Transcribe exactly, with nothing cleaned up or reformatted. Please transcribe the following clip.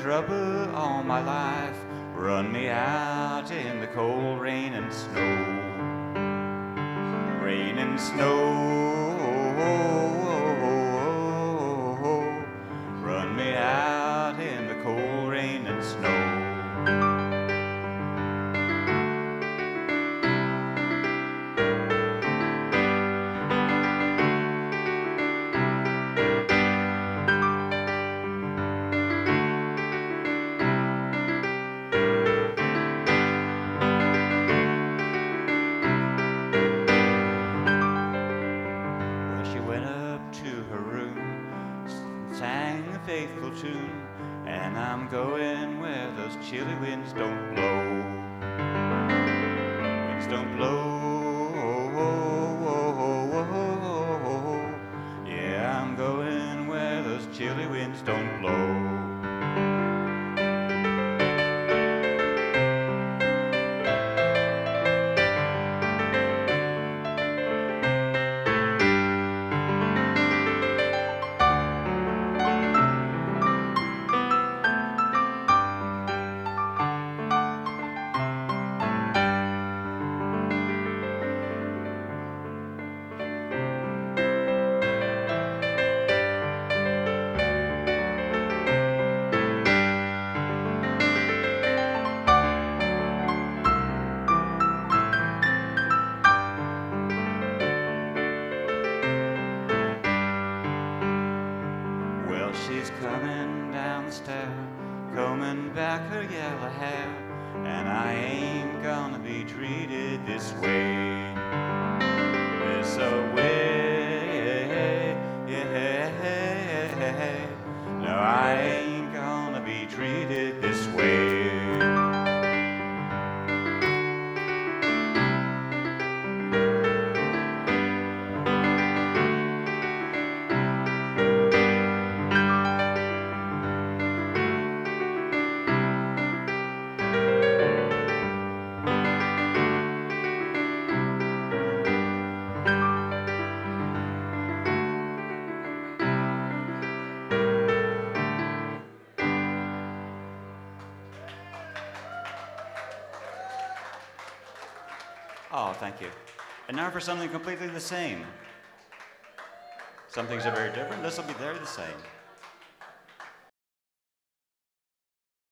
trouble all my life, run me out in the cold rain and snow. Rain and snow, run me out in the cold rain and snow. Sang a faithful tune, and I'm going where those chilly winds don't blow. Winds don't blow. Yeah, I'm going where those chilly winds don't blow. She's coming down the stair, combing back her yellow hair, and I ain't gonna be treated this way. This way, yeah. No, I ain't gonna be treated this way. Oh, thank you. And now for something completely the same. Some things are very different. This will be very the same.